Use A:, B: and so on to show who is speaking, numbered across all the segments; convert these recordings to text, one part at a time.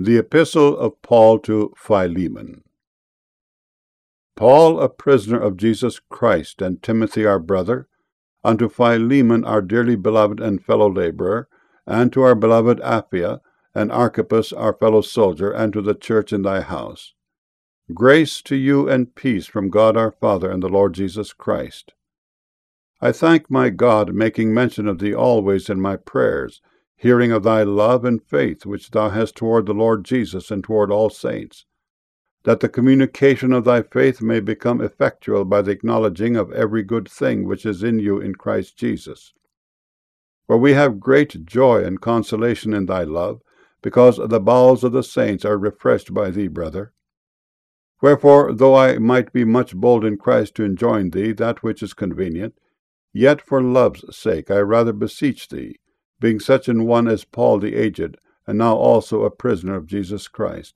A: The Epistle of Paul to Philemon. Paul, a prisoner of Jesus Christ, and Timothy our brother, unto Philemon our dearly beloved and fellow laborer, and to our beloved Apphia, and Archippus our fellow soldier, and to the church in thy house. Grace to you and peace from God our Father and the Lord Jesus Christ. I thank my God, making mention of thee always in my prayers, hearing of thy love and faith which thou hast toward the Lord Jesus and toward all saints, that the communication of thy faith may become effectual by the acknowledging of every good thing which is in you in Christ Jesus. For we have great joy and consolation in thy love, because the bowels of the saints are refreshed by thee, brother. Wherefore, though I might be much bold in Christ to enjoin thee that which is convenient, yet for love's sake I rather beseech thee, being such an one as Paul the aged, and now also a prisoner of Jesus Christ.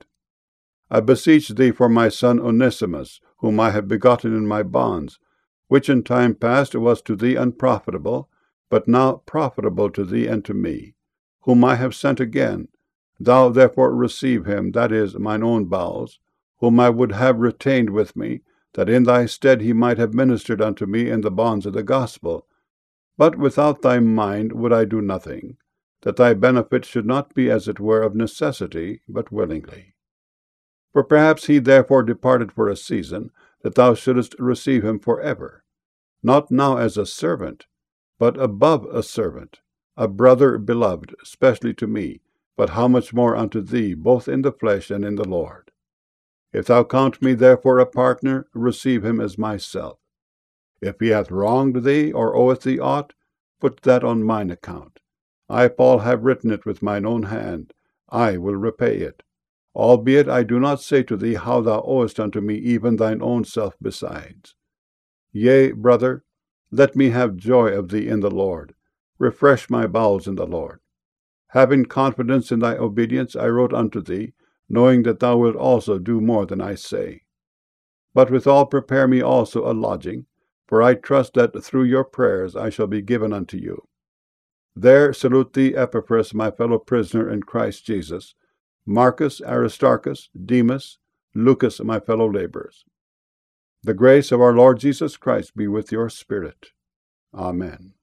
A: I beseech thee for my son Onesimus, whom I have begotten in my bonds, which in time past was to thee unprofitable, but now profitable to thee and to me, whom I have sent again. Thou therefore receive him, that is, mine own bowels, whom I would have retained with me, that in thy stead he might have ministered unto me in the bonds of the gospel. But without thy mind would I do nothing, that thy benefit should not be as it were of necessity, but willingly. For perhaps he therefore departed for a season, that thou shouldest receive him for ever, not now as a servant, but above a servant, a brother beloved, specially to me, but how much more unto thee, both in the flesh and in the Lord. If thou count me therefore a partner, receive him as myself. If he hath wronged thee, or oweth thee aught, put that on mine account. I, Paul, have written it with mine own hand. I will repay it. Albeit I do not say to thee how thou owest unto me even thine own self besides. Yea, brother, let me have joy of thee in the Lord. Refresh my bowels in the Lord. Having confidence in thy obedience, I wrote unto thee, knowing that thou wilt also do more than I say. But withal prepare me also a lodging, for I trust that through your prayers I shall be given unto you. There salute thee Epaphras, my fellow prisoner in Christ Jesus, Marcus, Aristarchus, Demas, Lucas, my fellow laborers. The grace of our Lord Jesus Christ be with your spirit. Amen.